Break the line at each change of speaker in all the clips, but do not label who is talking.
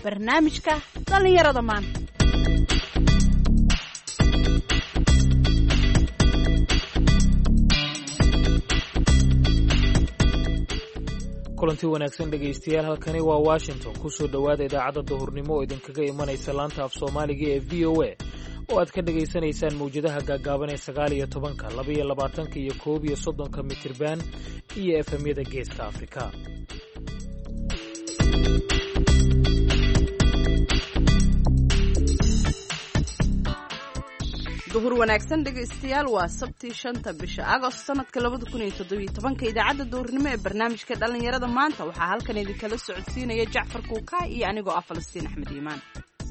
barnaamijka dhallinyarada maanta.
kulanti wanaagsan dhegaystayaal, halkani waa Washington. ku soo dhowaada idaacadda duhurnimo oo idinkaga imanaysa laanta af Soomaaliga ee VOA oo aad ka dhageysanaysaan mawjadaha gaagaaban ee 19, 22 iyo 31 mitirban iyo FM-yada Geeska Afrika.
duhur wanaagsan dhegaystayaal, waa sabti 5 bisha Agost sanadka 2017. idaacadda duhurnimo ee barnaamijka dhallinyarada maanta waxaa halkan idinkala socodsiinaya Jacfar Kuuka iyo anigoo ah Falastiin Axmed Iimaan.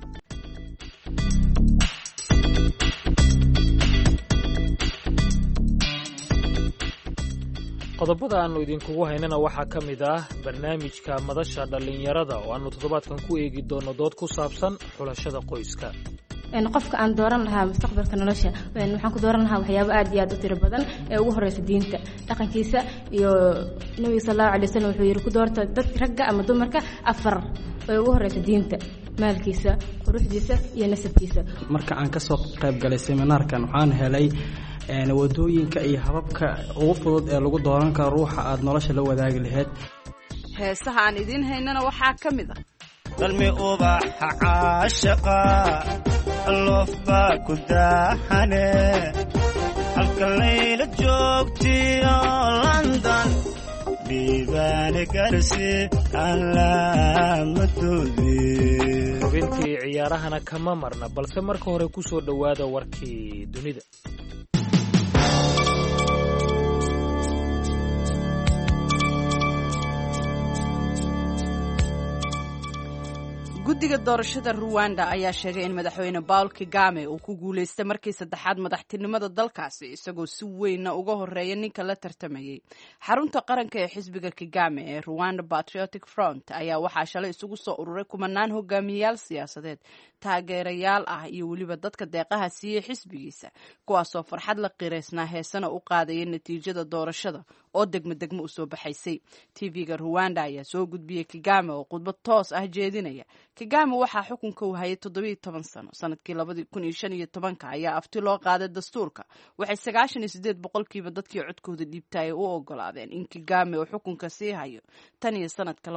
qodobada aanu idinkugu haynana waxaa ka mid ah barnaamijka madasha dhallinyarada oo aanu toddobaadkan ku eegi doono dood ku saabsan xulashada qoyska.
qofka aan dooran lahaa mustaqbalka nolosha waxaan ku dooran lahaa waxyaabo aad iyo aad u tiro badan ee ugu horeysa diinta, dhaqankiisa, iyo nabiga sallallahu alayhi wasallam wuxuu yiri ku doorta dad ragga ama dumarka 4 ee ugu horeysa diinta, maalkiisa, quruxdiisa iyo nasabkiisa.
marka aan ka soo qayb galay seminaarkan waxaan helay wadooyinka iyo hababka ugu fudud ee lagu dooran karo ruuxa aad nolosha la wadaagi lahayd.
heesaha aan idin haynana waxaa ka mid ah
dalmi ubaxa caashaqa alofba ku daahane halka layla joogtiyo London dhiibaane garsi alaamadoodi.
xubintii ciyaarahana kama marna, balse marka hore ku soo dhowaada warkii dunida.
guddiga doorashada Rwanda ayaa sheegay in madaxweyne Paul Kagame uu ku guuleystay markii saddexaad madaxtinimada dalkaasi, isagoo si weyn uga horeeya ninka la tartamayay. xarunta qaranka ee xisbiga Kagame ee Rwanda Patriotic Front ayaa waxaa shalay isugu soo ururay kumanaan hogaamiyayaal siyaasadeed, taageerayaal ah iyo weliba dadka deeqaha siiyey xisbigiisa, kuwaasoo farxad la qireysnaa heesana u qaadaya natiijada doorashada oo degmo u soo baxaysay. TV-ga Rwanda ayaa soo gudbiyey Kagame oo khudbad toos ah jeedinaya. Kagame waxaa xukunka uu hayay 17 sano. sanadkii 2015 ayaa afti loo qaaday dastuurka. waxay 98% dadkii codkooda dhiibtay u ogolaadeen in Kagame uu xukunka sii hayo tan iyo sanadka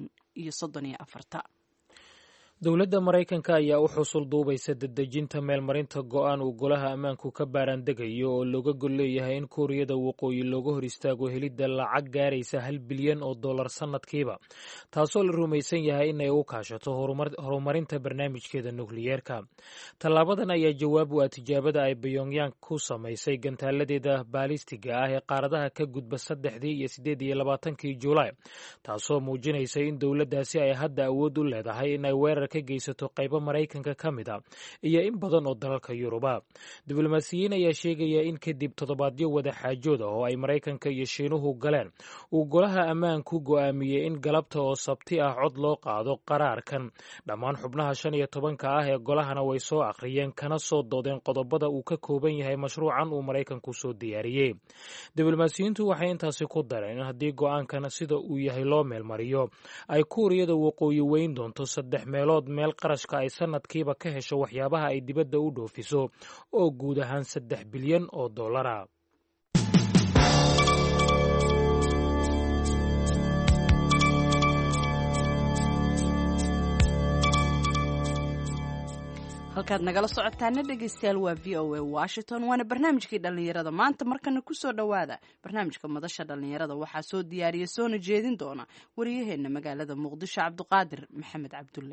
2034.
dowladda Maraykanka ayaa u xusul duubaysa dedejinta meelmarinta go'aan uu golaha ammaanku ka baaraandegayo oo looga gol leeyahay in Kuuriyada Waqooyi looga hor istaago helidda lacag gaaraysa $1 bilyan sanadkiiba, taasoo la rumaysan yahay inay u kaashato horumarinta barnaamijkeeda nukliyeerka. tallaabadan ayaa jawaab u ah tijaabada ay Pyongyang ku samaysay gantaaladeeda baalistiga ah ee qaaradaha ka gudba 3 iyo 28 Juulaay, taasoo muujinaysa in dowladdaasi ay hadda awood u leedahay inay weerar ka geysato qaybo Maraykanka ka mid ah iyo in badan oo dalalka Yuruba. diblomaasiyiin ayaa sheegaya in kadib toddobaadyo wada xaajood ah oo ay Maraykanka iyo Shiinuhu galeen, uu golaha ammaanku go'aamiyey in galabta oo sabti ah cod loo qaado qaraarkan. dhammaan xubnaha 15 ah ee golahana way soo akhriyeen kana soo doodeen qodobada uu ka kooban yahay mashruucan uu Maraykanku soo diyaariyey. diblomaasiyiintu waxay intaasi ku dareen in haddii go'aankan sida uu yahay loo meelmariyo, ay Kuuriyada Waqooyi weyn doonto 3 meelood meel qarashka ay sanadkiiba ka hesho waxyaabaha ay dibadda u dhoofiso oo guud ahaan $3 bilyan.
halkaad nagala socotaana dhegaystayaal waa VOA Washington, waana barnaamijkii dhallinyarada maanta. markana ku soo dhowaada barnaamijka madasha dhallinyarada. waxaa soo diyaariya soona jeedin doona wariyaheenna magaalada Muqdisho Cabdiqaadir Maxamed Cabdulle.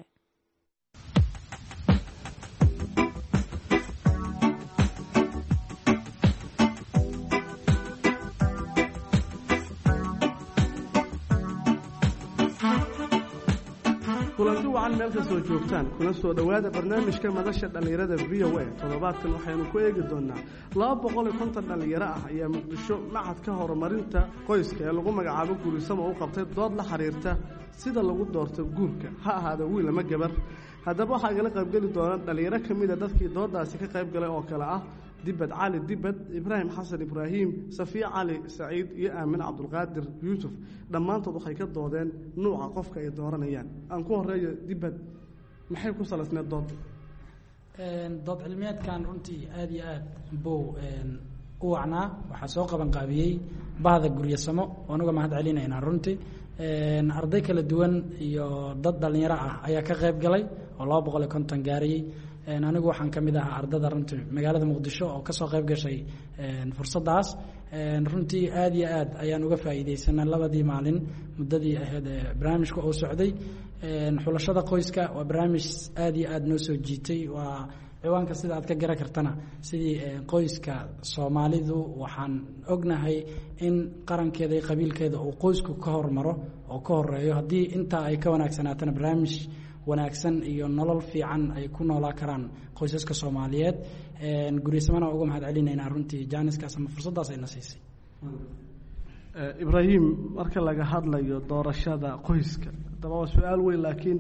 kulanti wacan meel kastoo joogtaan kuna soo dhowaada barnaamijka madasha dhallinyarada VOA. toddobaadkan waxaynu ku eegi doonaa 250 dhallinyaro ah ayaa Muqdisho macadka horumarinta qoyska ee lagu magacaabo Guurisamo u qabtay dood la xiriirta sida lagu doorto guurka, ha ahaado wiil ama gabar. haddaba waxaa igala qaybgeli doona dhallinyaro ka mid a dadkii doodaasi ka qayb galay oo kale ah dibad cali dibad, ibraahim xasan ibraahim, safiya cali saciid iyo aamin cabdulqaadir yuusuf. dhammaantood waxay ka doodeen nuuca qofka ay dooranayaan. aan ku horeeyo dibad. maxay ku salaysneed dood
cilmiyeedkan runtii aad iyo aad buu u wacnaa waxaa soo qaban qaabiyey bahda guryasamo anuga mahad celinaynaa runtii arday kala duwan iyo dad dhalinyaro ah ayaa ka qayb galay oo 250 gaarayay anigu waxaan ka mid ahaa ardada runtii magaalada muqdisho oo kasoo qayb gashay fursadaas runtii aad iyo aad ayaan uga faa'iidaysanay labadii maalin muddadii ahayd barnaamijka oo socday xulashada qoyska waa barnaamij aad iyo aad noo soo jiitay waa ciwaanka sida aad ka garan kartana sidii qoyska Soomaalidu waxaan ognahay in qarankeeda iyo qabiilkeeda uu qoysku ka hormaro oo ka horeeyo hadii inta ay ka wanaagsanaatana barnaamij wanaagsan iyo nolol fiican ay ku noolaa karaan qoysaska Soomaaliyeed gurisamana ugu mahad celinaynaa runtii jaaniskaas ama fursadaas ay nasiisay
Ibrahim marka laga hadlayo doorashada qoyska daba su'aal weyn laakiin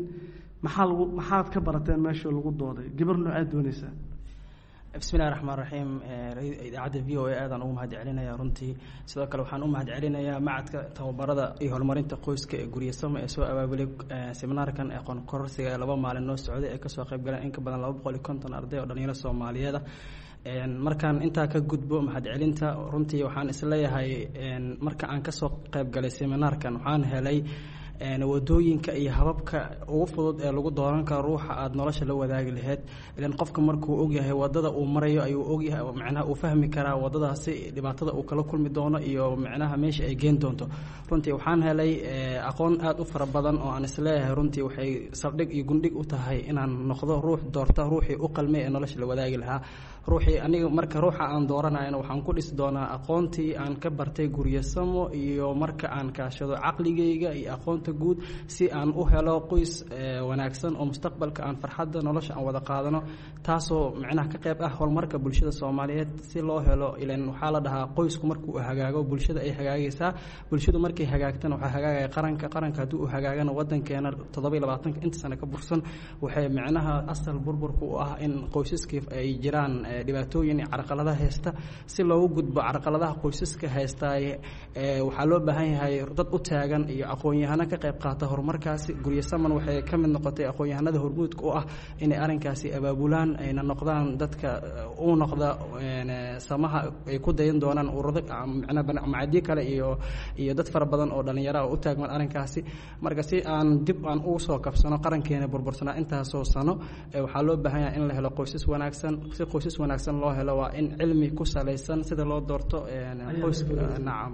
maxaad ka barateen meesha lagu dooday gabar nooceed doonaysa
bismillaahir rahmaanir rahiim idaacada VOA aadan ugu mahad celinayaa runtii sidoo kale waxaan u mahad celinayaa macadka tababarada iyo horumarinta qoyska ee Guryasamo ee soo abaabulay seminaarkan aqoon kororsiga ee 2 maalin noo socday ee ka soo qayb galeen in ka badan 250 arday oo dhalinyaro Soomaaliyeed markaan intaa ka gudbo mahad celinta runtii waxaan isleeyahay marka aan ka soo qayb galay seminaarkan waxaan helay wadooyinka iyo hababka ugu fudud ee lagu dooran karo ruuxa aad nolosha la wadaagi lahayd ilaan qofka markuu og yahay wadada uu marayo ayuu og yahay macnaha uu fahmi karaa wadadaasi dhibaatada uu kala kulmi doono iyo macnaha meesha ay geen doonto runtii waxaan helay aqoon aad u fara badan oo aan isleeyahay runtii waxay saldhig iyo gundhig u tahay inaan noqdo ruux doorta ruuxii u qalmay ee nolosha la wadaagi lahaa ruuxii aniga marka ruuxa aan dooranayna waxaan ku dhisi doonaa aqoontii aan ka bartay Guryasamo iyo marka aan kaashado caqligayga iyo aqoonta guud si aan u helo qoys wanaagsan oo mustaqbalka aan farxadda nolosha aan wada qaadano taasoo macnaha ka qayb ah horumarka bulshada Soomaaliyeed si loo helo ilaan waxa la dhahaa qoysku markuu hagaago bulshada ay hagaagaysaa bulshadu markay hagaagtana waxa hagaagaya qaranka haduu u hagaagana wadankeena 27 inta sano ka bursan waxay macnaha asal burburku u ah in qoysaskii ay jiraan dhibaatooyin iyo carqaladaha haysta si loogu gudbo carqaladaha qoysaska haysta waxaa loo baahan yahay dad u taagan iyo aqoon-yahano ka qayb qaata horumarkaasi Guryasamo waxay ka mid noqotay aqoon-yahanada hormuudka u ah inay arinkaasi abaabulaan ayna noqdaan dadka u noqda samaha ay ku dayan doonaan ururada macnaha macadi kale iyo dad fara badan oo dhalinyaro u taagman arinkaasi marka si aan dib aan ugu soo kabsano qarankeena burbursana intaas oo sano waxaa loo baahan yahay in la helo qoysas wanaagsan si qoysas wanaagsan loo helo waa in cilmi ku salaysan sida loo doorto qoyska nacam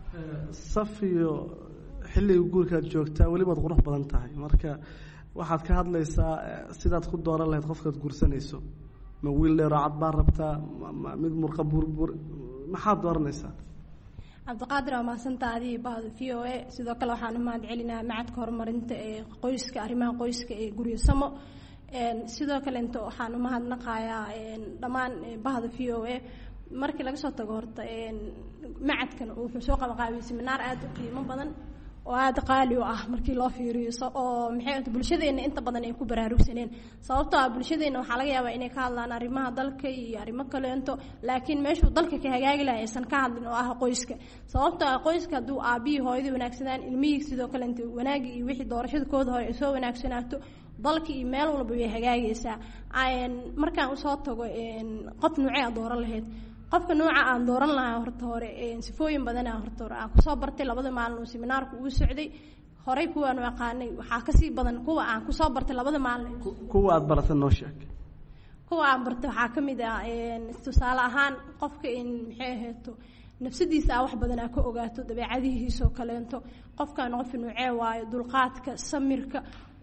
safiyo xilliga guurkaad joogtaa welibaad qurux badan tahay marka waxaad ka hadlaysaa sidaad ku dooran lahayd qofkaad guursanayso ma wiil dheer oo cad baa rabtaa mid murqa burbur maxaad dooranaysaa
cabdiqaadir waa mahadsantaadii bahda VOA sidoo kale waxaan u mahad celinaa macadka horumarinta ee qoyska arrimaha qoyska ee Guryasamo sidoo kale inta waxaan u mahadnaqayaa dhammaan bahda VOA markii laga soo tago horta macadkan wuxuu soo qabanqaabiyay seminar aad u qiimo badan oo aad qaali u ah markii loo fiiriyo oo maxay bulshadeena inta badan ay ku baraarugsaneen sababtoo ah bulshadeena waxa laga yaabaa inay ka hadlaan arrimaha dalka iyo arrimo kale inta laakiin meeshu dalka ka hagaagi lahaa aysan ka hadlin oo ah qoyska sababtoo ah qoyska haduu aabihi hooyadii wanaagsanaan ilmihii sidoo kale inta wanaag iyo wixii doorashadooda hore ay soo wanaagsanaato dalka iyo meel walba way hagaagaysaa markaan u soo tago qof nuucay aad dooran lahayd qofka nooca aan dooran lahaa horta hore sifooyin badan horta hore aan ku soo bartay 2 maalin oo seminaarku uu socday horey kuwaan u aqaanay waxa ka sii badan kuwa aan ku soo bartay 2 maalin
kuwa aad baratay noo sheeg
kuwa aan bartay waxa kamid ah tusaale ahaan qofka in maxay ahaato nafsadiisa wax badan ka ogaato dabeecadihiisa oo kaleento qofkaan qof nuucee waayo dulqaadka samirka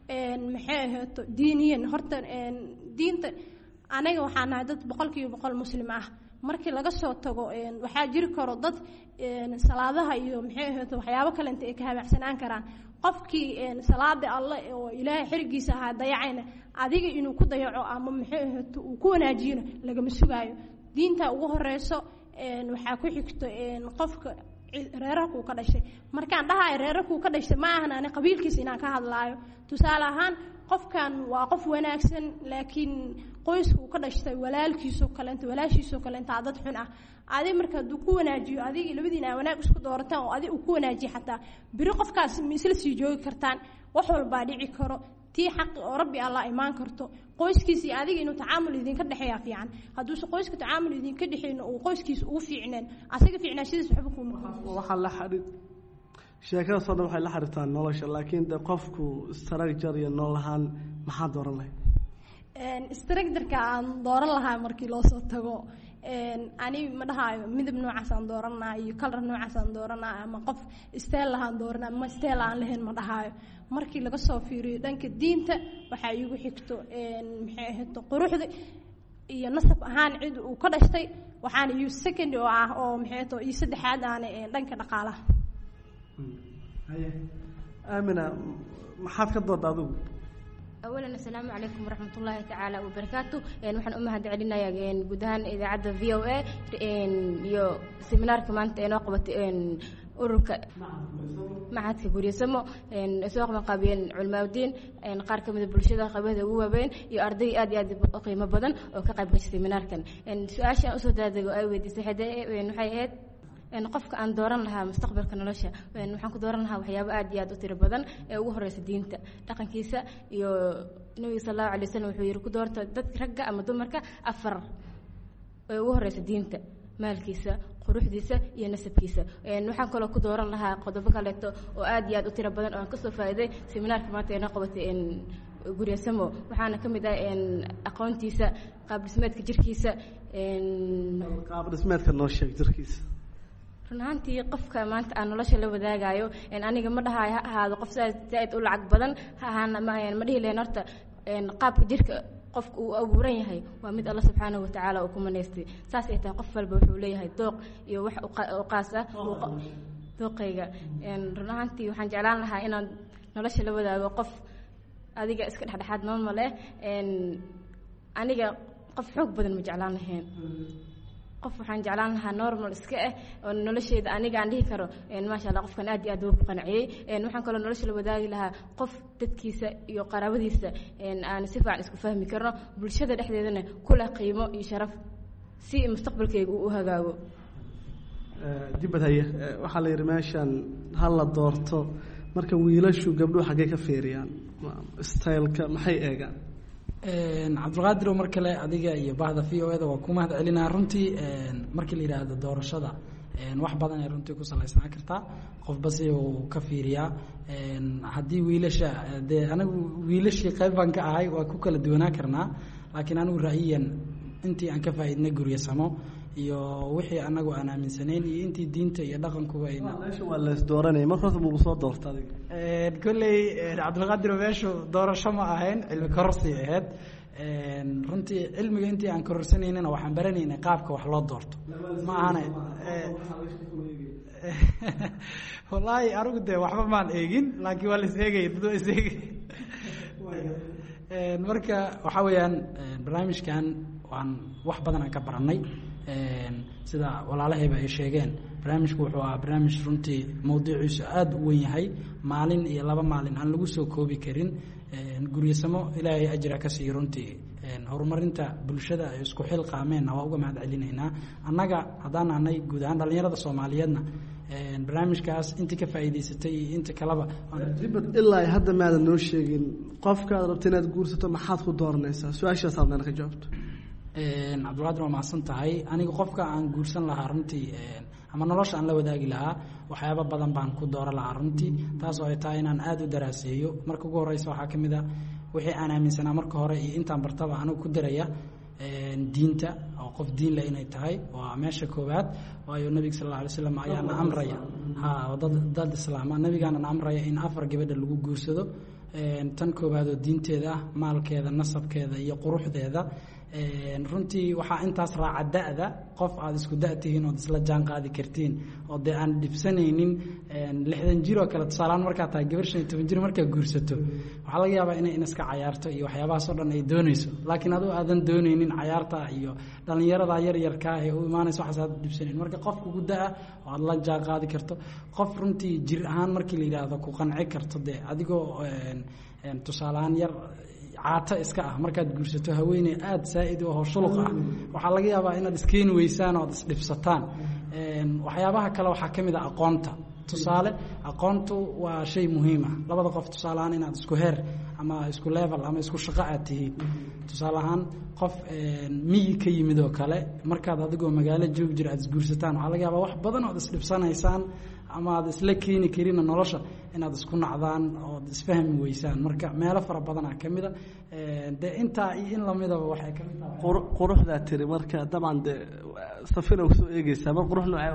maxay ahaato diiniyan horta diinta anaga waxaan nahay dad 100% muslim ah markii laga soo tago waxa jiri karo dad salaadaha iyo maxay ahaato waxyaabo kale inta ay ka habacsanaan karaan qofkii salaada Allah oo Ilaahay xirigiisa ha dayacayna adiga inuu ku dayaco ama maxay ahaato uu ku wanaajiyo laga masugaayo diinta ugu horeyso waxa ku xigto qofka reerku ka dhashay markaan dhahay reerku ka dhashay ma ahan aan qabiilkiisa inaan ka hadlaayo tusaale ahaan qofkan waa qof wanaagsan laakiin qoysku ka dhashay walaalkiisu kale inta walaashiisu kale inta dad xun ah adiga marka duu ku wanaajiyo adiga labadiina wanaag isku doorataan oo adiga ku wanaajiyo xataa biri qofkaas misla sii joogi kartaan wax walba dhici karo tii xaqi oo rabbi alla imaan karto qoyskiisii adiga inuu tacaamul idinka dhexeeya fiican hadduuse qoyska tacaamul idinka dhexeyno uu qoyskiisa ugu fiicneen asaga fiicnaashadiisa waxba kuma
waxaa la xarid sheekada soo dhan waxay la xiriirtaa nolosha laakiin de qofku structure iyo nolol ahaan maxaa dooran lahayd
structureka aan dooran lahaa markii loo soo tago ani ma dhahaayo midab noocaas aan dooranaa iyo color noocaas aan dooranaa ama qof style lahaan dooranaa ama style aan lahayn ma dhahaayo markii laga soo fiiriyo dhanka diinta waxaa iigu xigto maxay ahayd quruxda iyo nasab ahaan cid uu ka dhashtay waxaana iyo second oo ah oo maxay ahayd iyo saddexaad aan dhanka dhaqaalaha
aamina maxaad ka doodaa adigu
أولا السلام عليكم ورحمة الله تعالى وبركاته waxaan u mahad celinayaa guud ahaan idaacadda VOA iyo seminar kamaanta ee noo qabatay ururka macadka guryasamo soo qabanqaabiyeen culimaaddin qaar ka mid ah bulshada qaybada ugu waaweyn iyo arday aad iyo aad u qiimo badan oo ka qayb gashay seminarkan su'aasha aan usoo daadego ay weydiisay waxay ahayd qofka aan dooran lahaa mustaqbalka nolosha waxaan ku dooran lahaa waxyaabo aad iyo aad u tiro badan ee ugu horeysa diinta dhaqankiisa iyo nabiga sallallahu alayhi wasallam wuxuu yiri ku doorta dadka ragga ama dumarka afar ee ugu horeysa diinta maalkiisa quruxdiisa iyo nasabkiisa waxaan kaloo ku dooran lahaa qodobo kaleeto oo aad iyo aad u tiro badan oo aan ka soo faa'iiday seminaarka maanta ee noo qabatay guryasamo waxaana ka mid ah aqoontiisa qaab dhismeedka jirkiisa
qaab dhismeedka noo sheeg jirkiisa
run ahaantii qofka maanta aan nolosha la wadaagayo aniga ma dhahayo ha ahaado qof zaaid u lacag badan ha ahaana ma dhihi lahayn horta qaabka jirka qofka uu abuuran yahay waa mid alla subxaanahu watacaala uu ku manaystay saas ay tahay qof walba wuxuu leeyahay dooq iyo wax u qaas ah dooqayga run ahaantii waxaan jeclaan lahaa inaan nolosha la wadaago qof adiga iska dhexdhexaad normal eh aniga qof xoog badan ma jeclaan lahayn qof waxaan jeclaan lahaa normal iska ah oo nolosheeda aniga aan dhihi karo maasha Allah qofkan aad iyo aad u qanciyay waxaan kaloo nolosha la wadaagi lahaa qof dadkiisa iyo qaraabadiisa aan si fiican isku fahmi karno bulshada dhexdeedana kula qiimo iyo sharaf si mustaqbalkayga uu hagaago
dibad haya waxa la yiri meeshan hal la doorto marka wiilashu gabdhuhu xagee ka feeriyaan style-ka maxay eegaan
cabdulqaadir mar kale adiga iyo bahda VOA-da waa ku mahad celinaa runtii markii la yiraahdo doorashada wax badan ay runtii ku salaysanaa kartaa qofba si uu ka fiiriyaa haddii wiilasha dee anigu wiilashii qayb baan ka ahay waa ku kala duwanaa karnaa laakiin anigu ra'yiyan intii aan ka faa'iidnay guryasamo iyo wixii anagu aan aaminsanayn iyo intii diinta iyo dhaqankuba ay
meesha waa la is dooranay marka uu soo doortay
kulley cabdulqaadir meeshu doorasho ma ahayn cilmi kororsi ahayd runtii cilmiga intii aan kororsanayna waxaan baranaynay qaabka wax loo doorto ma ahana wallahi anigu dee waxba maan eegin laakiin waa la is eegay dadoo is eegay marka waxa weeyaan barnaamijkan waan wax badan aan ka baranay sida walaalahayba ay sheegeen barnaamijku wuxuu ahaa barnaamij runtii mawduuciisu aad u weyn yahay maalin iyo laba maalin aan lagu soo koobi karin guryasamo ilaahay ajra ka siiyo runtii horumarinta bulshada ay isku xil qaameenna waa uga mahad celinaynaa annaga haddaan ahnay guud ahaan dhallinyarada soomaaliyeedna barnaamijkaas intii ka faa'iidaysatay iyo inta kaleba
dibad ilaa hadda maadan noo sheegin qofkaad rabta inaad guursato maxaad ku dooranaysaa su-aashaas aadna ka jawaabto
cabdulqaadir waa mahadsan tahay aniga qofka aan guursan lahaa runtii ama nolosha aan la wadaagi lahaa waxyaabo badan baan ku dooran lahaa runtii taas oo ay tahay inaan aad u daraaseeyo marka ugu horeysa waxaa ka mid ah wixii aan aaminsanaa marka hore iyo intaan bartaba anigu ku daraya diinta oo qof diin leh inay tahay waa meesha koowaad waayo nabiga sallallahu alayhi wasallam ayaa na amraya dad islaama nabigaana na amraya in afar gabadha lagu guursado tan koowaad oo diinteeda ah maalkeeda nasabkeeda iyo quruxdeeda runtii waxaa intaas raaca da'da qof aad isku da'tihiin ood isla jaan qaadi kartiin oo dee aan dhibsanaynin 60 jir oo kale tusaalaan markaa tahay gabar 15 jir markaa guursato waxaa laga yaabaa inay iska cayaarto iyo waxyaabahaas oo dhan ay doonayso laakiin aduu aadan doonaynin cayaarta iyo dhallinyarada yaryarka ee u imaanayso waxaas aad dhibsanaynin marka qof ugu da'a oo aad la jaan qaadi karto qof runtii jir ahaan markii la yidhaahdo ku qanci karto dee adigoo tusaalaan yar caata iska ah markaad guursato haweeney aad saa'id oo shuluq ah waxaa laga yaabaa inaad iskeeni weysaan oo aad isdhibsataan waxyaabaha kale waxaa ka mid ah aqoonta tusaale aqoontu waa shay muhiim ah labada qof tusaaleaan inaad isku heer ama isku level ama isku shaqo aad tihiin tusaale ahaan qof miyi ka yimid oo kale markaad adigoo magaalo joog jira aad isguursataan waxaa laga yaabaa wax badan ood isdhibsanaysaan ama aad isla keeni karina nolosha inaad isku nacdaan ood isfahmi weysaan marka meelo fara badanaa ka mida dee intaa iyo in lamidaba waxay ka mid tahay
quruxdaa tiri marka dabcan dee safina usoo eegeysaa mar qurux noocee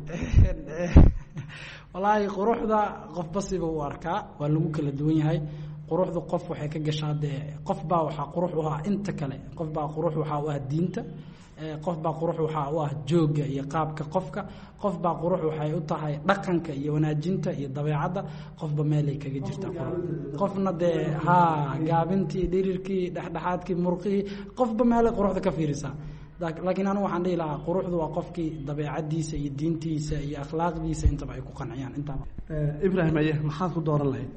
wallaahi quruxda qofba siba u arkaa waa lagu kala duwan yahay quruxdu qof waxay ka gashaa dee qof baa waxaa qurux u ah inta kale qof baa qurux waxaa u ah diinta qof baa qurux waxaa u ah joogga iyo qaabka qofka qof baa qurux waxay u tahay dhaqanka iyo wanaajinta iyo dabeecadda qofba meelay kaga jirtaa qurux qofna dee gaabintii dhirirkii dhexdhexaadkii murqihii qofba meelay quruxda ka fiirisaa laakiin anigu waxaan dhihi lahaa quruxdu waa qofkii dabeecaddiisa iyo diintiisa iyo akhlaaqdiisa intaba ay ku qanciyaan intaba
ibraahim aye maxaad ku dooran lahayd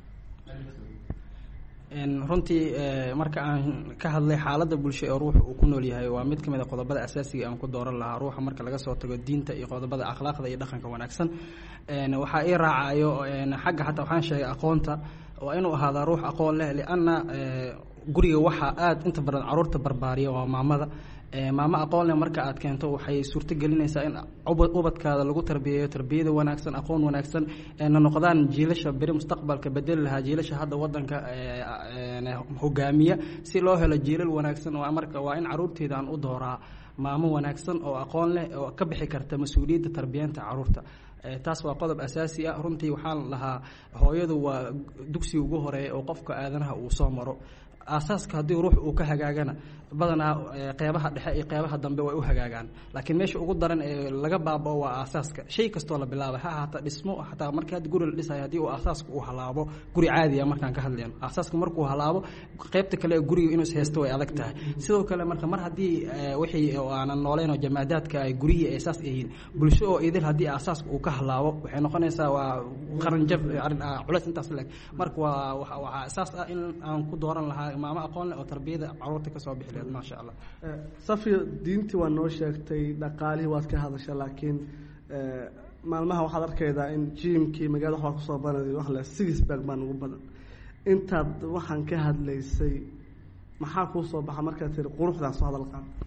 runtii marka aan ka hadlay xaaladda bulsho ee ruuxa uu ku nool yahay waa mid ka mid a qodobada asaasiga aan ku dooran lahaa ruuxa marka laga soo tago diinta iyo qodobada akhlaaqda iyo dhaqanka wanaagsan waxaa ii raacayo xagga xataa waxaan sheegay aqoonta waa inuu ahaadaa ruux aqoon leh lianna guriga waxaa aada inta badan caruurta barbaariya waa maamada maamo aqoon leh marka aad keento waxay suurto gelinaysaa in ubadkaada lagu tarbiyeeyo tarbiyada wanaagsan aqoon wanaagsan na noqdaan jiilasha beri mustaqbalka bedeli lahaa jiilasha hadda wadanka hogaamiya si loo helo jiilal wanaagsan marka waa in caruurteeda aan u dooraa maamo wanaagsan oo aqoon leh oo ka bixi karta mas-uuliyadda tarbiyeenta caruurta taas waa qodob asaasi ah runtii waxaan lahaa hooyadu waa dugsiga ugu horeeya oo qofka aadanaha uu soo maro aasaaska haddii ruux uu ka hagaagana badanaa qeybaha dhexe iyo qeybaha dambe way u hagaagaan laakiin meesha ugu daran ee laga baabao waa aasaaska shay kastoo la bilaaba ha ahaata dhismo xataa markii hadda guri la dhisayo haddii uu aasaaska uu halaabo guri caadiya markaan ka hadlayno aasaaska markuu halaabo qeybta kale ee guriga inuu ishaysto way adag tahay sidoo kale marka mar haddii wixii aanan nooleyn oo jamaadaadka ay gurihii ay saas yihiin bulsho oo idil haddii aasaaska uu ka halaabo waxay noqonaysaa waa qaranjab culays intaas leeg marka waxaa asaas ah in aan ku dooran lahaa maamo aqoon leh oo tarbiyada caruurta ka soo bixi lahayd maasha allah
safiya diintii waa noo sheegtay dhaqaalihii waad ka hadasha laakiin maalmaha waxaad arkaydaa in jiimkii magaalada waxbaa kusoo banay wax le sigisberg baa ugu badan intaad waxaan ka hadlaysay maxaa kuu soo baxa markaad tiri quruxdaas soo hadal qaad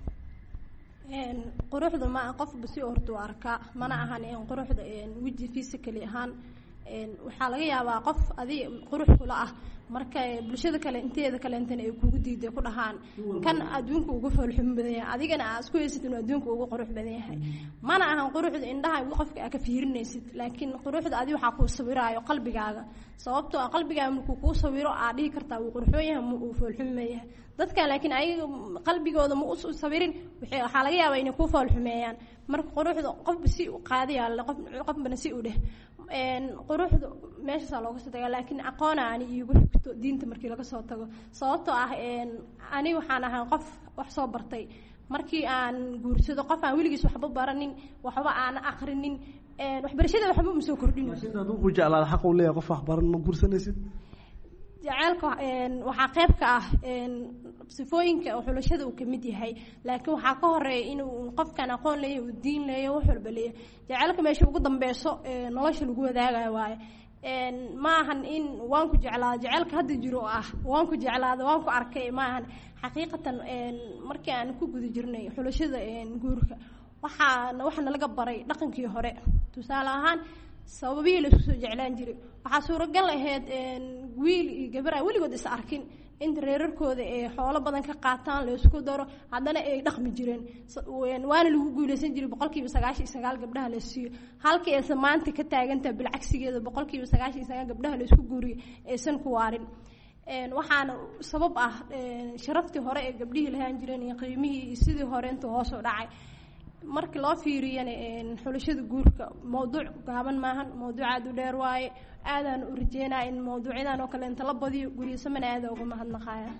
quruxda ma qofba si horta u arkaa mana ahan quruxda weji physically ahaan waxaa laga yaabaa qof adi qurux kula ah marka bulshada kale inteeda kaleentana ay kugu diiday ku dhahaan kan adduunka ugu foolxum badan yahay adigana aad isku haysid inuu adduunka ugu qurux badan yahay mana ahan quruxda indhaha qofka aad ka fiirinaysid laakiin quruxda adi waxaa kuu sawiraayo qalbigaaga sababtoo ah qalbigaaga markuu kuu sawiro aad dhihi kartaa wuu quruxoon yahay ma uu foolxum yahay dadka laakiin ayaga qalbigooda ma u sawirin waxaa laga yaabaa inay kuu foolxumeeyaan marka quruxda qofba si u qaadiyaa qofbana si u dheh quruxda meeshaasaa looga soo tagaa laakiin aqoona ani iigu xigto diinta markii laga soo tago sababtoo ah ani waxaan ahay qof wax soo bartay markii aan guursado qof aan weligiis waxba baranin waxba aan akrinin waxbarashada waxba uma soo kordhin
ku jeclaada xaq uu leeyahay qof wax baran ma guursanaysid
jaceelka waxaa qayb ka ah sifooyinka xulashada uu kamid yahay laakiin waxaa ka horeeya inuu qofkan aqoon leeyahay uu diin leeyahay wax walba leeyahay jaceelka meesha ugu dambeyso nolosha lagu wadaagayo waaye ma ahan in waan ku jeclaada jaceelka hadda jiro ah waan ku jeclaada waan ku arkay ma ahan xaqiiqatan markii aan ku guda jirnay xulashada guurka waxaana laga baray dhaqankii hore tusaale ahaan sababihii la isku soo jeclaan jiray waxaa suuragal ahayd wiil iyo gabar aan weligood is arkin inta reerarkooda ee xoolo badan ka qaataan la isku daro haddana ay dhaqmi jireen waana lagu guuleysan jiray 99% gabdhaha la siiyo halkii aysan maanta ka taagantahay bilcagsigeeda 99% gabdhaha la isku guuriyo aysan ku waarin waxaana sabab ah sharaftii hore ee gabdhihii lahaan jireen iyo qiimihii sidii hore inta hoos u dhacay markii loo fiiriyana xulashada guurka mowduuc gaaban maahan mowduuc aad u dheer waaye aadaan u rajeynaa in mowduucyadan oo kale inta la badiyo guryasamana aada uga mahadnaqaya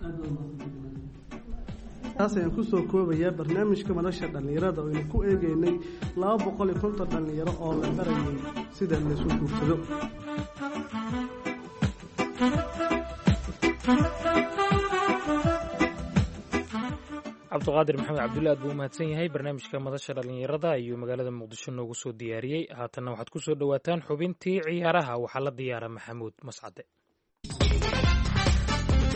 taas ayaan kusoo koobayaa barnaamijka madasha dhallinyarada oo aynu ku eegeynay 250 dhallinyaro oo la barayay sida laysu guursado
cabdiqaadir maxamed cabdulle aad buu umahadsan yahay barnaamijka madasha dhallinyarada ayuu magaalada muqdisho noogu soo diyaariyey haatanna waxaad ku soo dhowaataan xubintii ciyaaraha waxaa la diyaara maxamuud mascade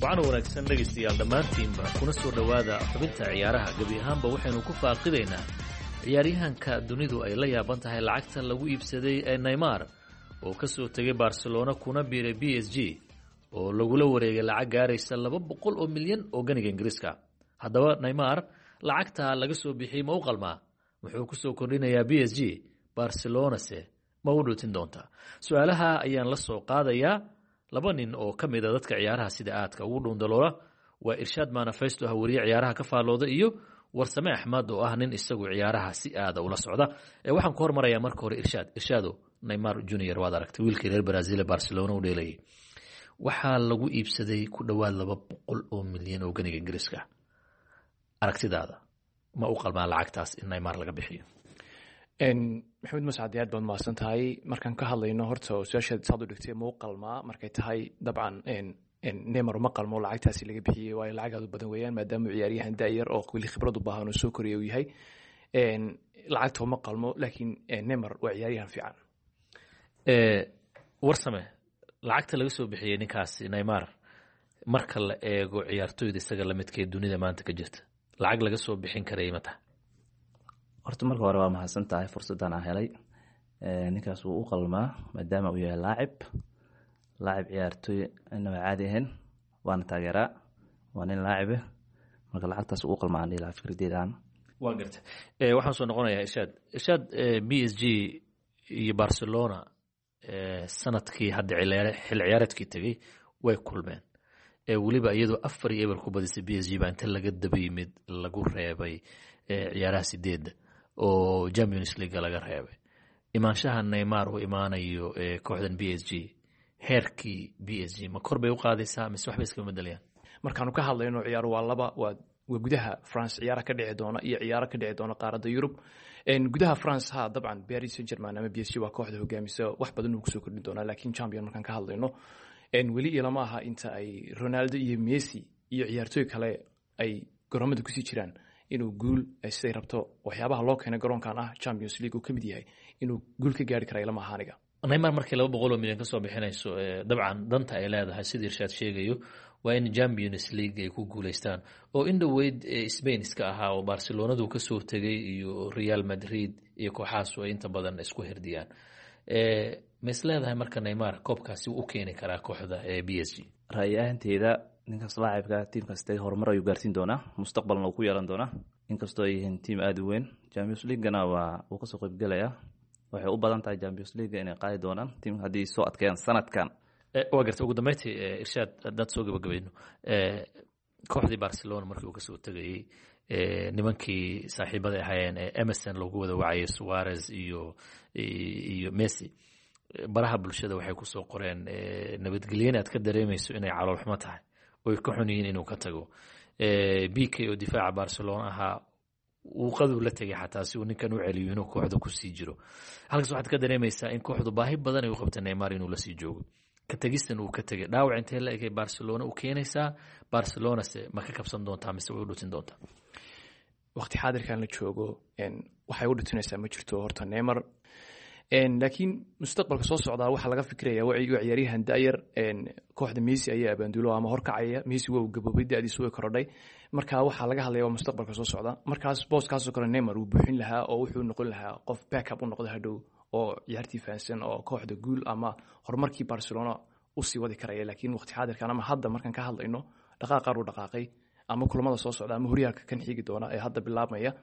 waxaana wanaagsan dhegaystayaal dhammaantiinba kuna soo dhowaada xubinta ciyaaraha gebi ahaanba waxaynu ku faaqidaynaa ciyaaryahanka dunidu ay la yaaban tahay lacagta lagu iibsaday ee neymar oo ka soo tegay barcelona kuna biiray b s g oo lagula wareegay lacag gaaraysa 200 oo milyan oo ganiga ingiriiska. haddaba neymar lacagta laga soo bixiyey ma u qalmaa? wuxuu ku soo kordhinayaa b s g, barcelonase ma u dhuutin doontaa? su-aalaha ayaan la soo qaadayaa laba nin oo ka mid a dadka ciyaaraha sida aadka ugu dhuundaloola. waa irshaad manifesto ah wariye ciyaaraha ka faallooda, iyo warsame axmed oo ah nin isagu ciyaaraha si aada ula socda. waxaan ku hormarayaa marka hore irshaado neymar junior waad aragtay wiilkii reer brazil ee barcelona u dheelayay. waxaa lagu iibsaday ku dhowaad 200 oo milyan oo ganiga ingiriiska. aragtidaada ma u qalmaa lacagtaas in neymar laga bixiyo?
maxamed mascad aad baad mahadsan tahay. markaan ka hadlayno horta su-aashaad saad u dhigtay ma u qalmaa, markay tahay dabcan neymar uma qalmo lacagtaasi laga bixiyey, waayo lacag aad u badan weeyaan maadaama ciyaaryahan da-yar oo weli khibrad u baahan oo soo koriya uu yahay. lacagta uma qalmo, laakiin neymar waa ciyaaryahan fiican.
warsame lacagta laga soo bixiyey ninkaasi neymar marka la eego ciyaartooyda isaga lamidkee dunida maanta ka jirta, lacag laga soo bixin karaya ma tahay?
horta marka hore waa mahadsan tahay fursaddan aan helay. ninkaas wuu u qalmaa maadaama uu yahay laacib ciyaartooy inaba caadi ahayn, waana taageeraa, waa nin laacibe, marka lacagtaas uu u qalmaa aan ilaa fikradeydan.
waa garta. waxaan soo noqonayaa irshaad b s g iyo barcelona sanadkii hadda xil ciyaareedkii tegey way kulmeen. weliba iyadoo 4-0 ku badisay b s g baa inta laga daba yimid lagu reebay ciyaaraha 8 oo Champions League laga reebay. imaanshaha Neymar uu imaanayo kooxdan b s g, heerkii b s g ma kor bay u qaadaysaa mise wax bay iska bedelayaan?
markaanu ka hadlayno ciyaaro waa laba, waa gudaha France ciyaaro ka dhici doona iyo ciyaaro ka dhici doona qaaradda Yurub. gudaha France dabcan Paris Saint-Germain ama b s g waa kooxda hogaamisa, wax badan uu kusoo kordhin doonaa, laakiin champion markaan ka hadlayno weli ilama aha inta ay Ronaldo iyo Messi iyo ciyaartooy kale ay garoomada kusii jiraan inuu guul siday rabto waxyaabaha loo keenay garoonkan Champions League uu ka mid yahay inuu guul ka gaari karo ilama aha aniga.
Neymar markii 200 milyan ka soo bixinayso dabcan danta ay leedahay sidii Irshaad sheegayo waa in Champions League ay ku guuleystaan, oo in dhaweyd Spain iska ahaa oo Barcelonadu ka soo tagay iyo Real Madrid iyo kooxaas oo inta badan isku hirdiyaan. ma is leedahay marka Neymar koobkaasi u keeni karaa kooxda b s g?
ra'yahanteeda ninkaas laacibka tiimkaas tagay horumar ayuu gaarsiin doonaa, mustaqbalna uu ku yeelan doonaa, inkastoo ay yihiin tiim aada u weyn. Champions League-gana uu kasoo qaybgelayaa, waxay u badan tahay Champions League inay qaadi doonaan tiim haddii soo adkeeyaan sanadkan.
waa garta. ugu dambeyntii Irshaad haddaad soo gabagabayno kooxdii Barcelona markii uu kasoo tegayey nimankii saaxiibada ahaayeen Emerson loogu wada wacayay Suarez iyo Messi, baraha bulshada waxay ku soo qoreen nabadgelyo aad ka dareemayso inay calool xumo tahay oo ka xun yihiin inuu ka tago. BK oo difaaca Barcelona ahaa uu qadu la tagay xataa si uu ninkan u celiyo inuu kooxda ku sii jiro. halkaas waxaad ka dareemaysaa in kooxdu baahi badan ay u qabtay Neymar inuu la sii joogo. ka tagistan uu ka tagay dhaawac intee la egay Barcelona u keenaysaa, Barcelona se ma ka kabsan doontaa mise way u dhutin doontaa?
waqti xaadirkan la joogo waxay u dhutinaysaa ma jirto horta Neymar. laakiin mustaqbalka soo socda waxa laga fikirayaa ciyaaryahan daayar kooxda Messi ayaa abaandulo ama horkacaya. Messi waa gaboobay da'diisu way korodhay, marka waxa laga hadlayaa mustaqbalka soo socda. markaas booskaas oo kale Neymar uu buuxin lahaa oo wuxuu noqon lahaa qof backup u noqdo hadhow oo ciyaartii fahansan oo kooxda guul ama horumarkii Barcelona u sii wadi karaya. laakiin waqti xaadirkan ama hadda markaan ka hadlayno dhaqaaqar uu dhaqaaqay ama kulamada soo socda ama horyaalka kan xigi doona ee hadda bilaabmaya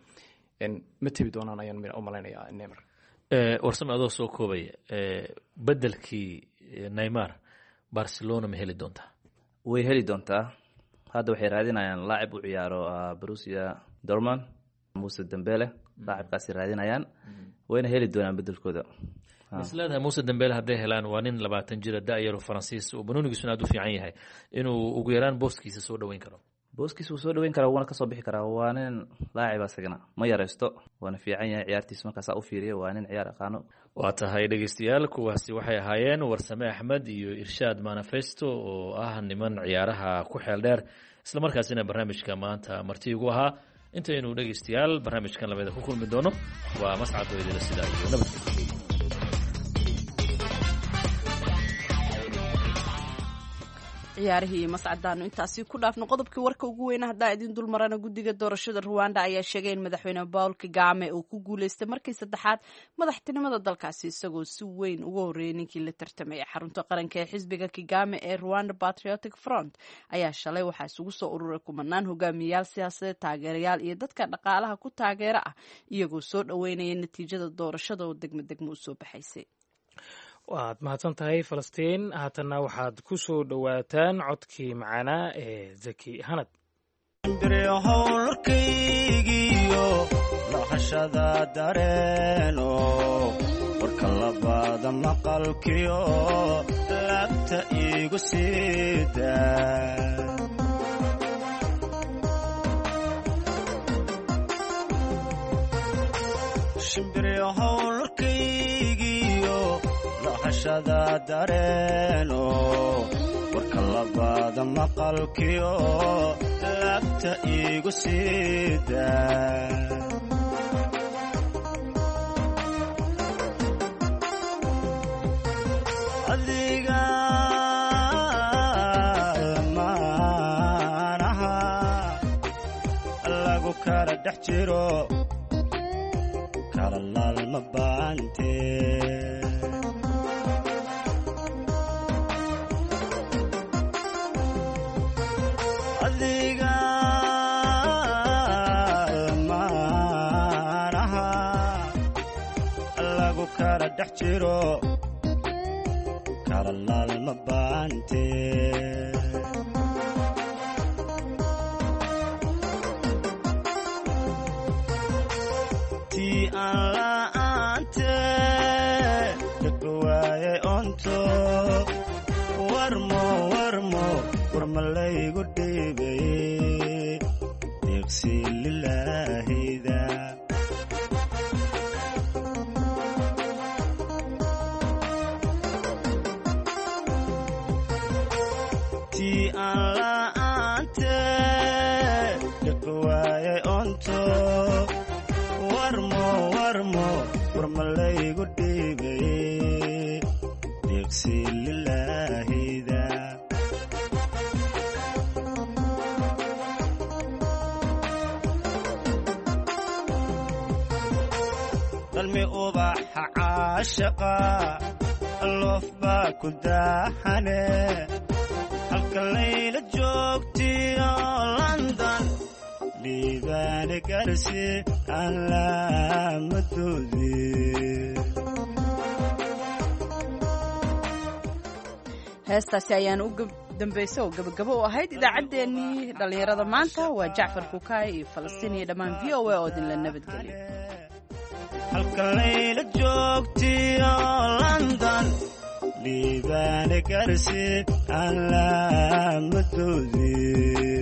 ma tabi doonaan ayaan u malaynayaa Neymar.
warsame adoo soo koobaya bedelkii Neymar Barcelona ma heli doontaa?
way heli doontaa. hadda waxay raadinayaan laacib u ciyaaro Borussia Dortmund, Moussa Dembele, laacibkaasi raadinayaan, wayna heli doonaan bedelkooda.
isleedahay Moussa Dembele hadday helaan waa nin 20 jira da-yar oo Faransiis oo banoonigiisuna aad u fiican yahay inuu ugu yaraan booskiisa soo dhaweyn karo.
booskiisa uu soo dhaweyn karaa, wuuna kasoo bixi karaa. waa nin laacib asagana ma yaraysto, waana fiican yahay ciyaartiisa. markaasaa u fiiriya waa nin ciyaar aqaano.
waa tahay dhegeystayaal, kuwaasi waxay ahaayeen Warsame Axmed iyo Irshaad Manifesto oo ah niman ciyaaraha ku xeel dheer, isla markaasina barnaamijka maanta marti ugu ahaa. intaynu dhegeystayaal barnaamijkan labada ku kulmi doono waa Mascad Weydila sida iyo nabadgelyo.
ciyaarihii iyo mascadaanu intaasi ku dhaafno qodobkii warka ugu weyna haddaa idin dulmarana guddiga doorashada ruwanda ayaa sheegay in madaxweyne Paul Kagame uu ku guuleystay markii saddexaad madaxtinimada dalkaasi isagoo si weyn uga horreeyay ninkii la tartamay xarunta qaranka ee xisbiga Kagame ee Rwanda Patriotic Front ayaa shalay waxaa isugu soo ururay kumanaan hogaamiyayaal siyaasadeed taageerayaal iyo dadka dhaqaalaha ku taageera ah iyagoo soo dhaweynaya natiijada doorashada oo degmo u soo baxaysay.
waad mahadsan tahay falastiin haatanna waxaad ku soo dhowaataan codkii macanaa ee zaki hanad
howlkaygiyo lahashada dareeno warka labaada maqalkiyo laabta igu siida lahashada dareeno warka labaada maqalkiyo laabta igu siida adiga lamaanaha lagu kala dhex jiro kala laalma baante adiga lamaanaha lagu kala dhex jiro kala laalma baante tii aan la'aante dhego waayay onto warmo warmalaygu dhiibay deeqsi lilaahida tii aan la'aante dhego waayay onto warmo warmalaygu dhiibay deeqsi lilaahida qalmi ubaxa caashaqa loof baa ku daahane halka layla joogtiyo London liibaane garsi aan laamadoodii
heestaasi ayaan u dambaysa oo gabagabo u ahayd idaacaddeenii dhallinyarada maanta waa Jacfar Kukaay iyo Falastiin iyo dhammaan VOA oo idinla nabadgeliyo
halka layla joogtiyo London liibaane garsi aan laamadoodii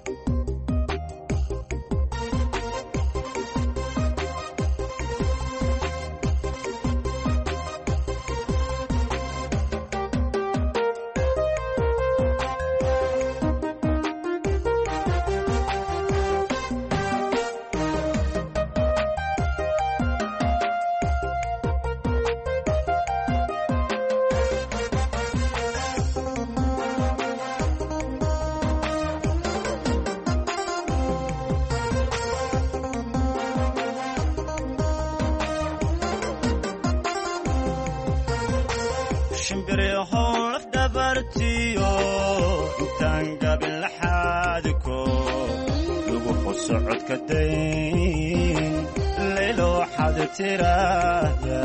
shimbiryahow dhabartiyo intaan gabin laxaadiko lagu xusocodka dayn laylo waxaad tiraahda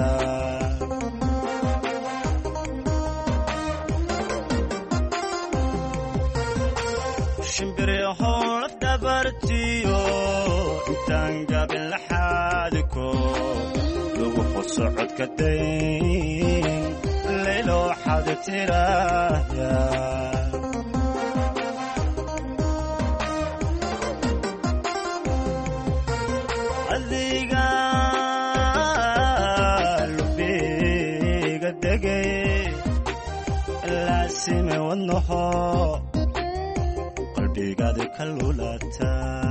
shimbiryahow dhabartiyo intaan gabin laxaadiko lagu xusocodka dayn laylo waxaad tiraahda adiga lubiga degay laasime wadnaho qalbigaadi ka lulata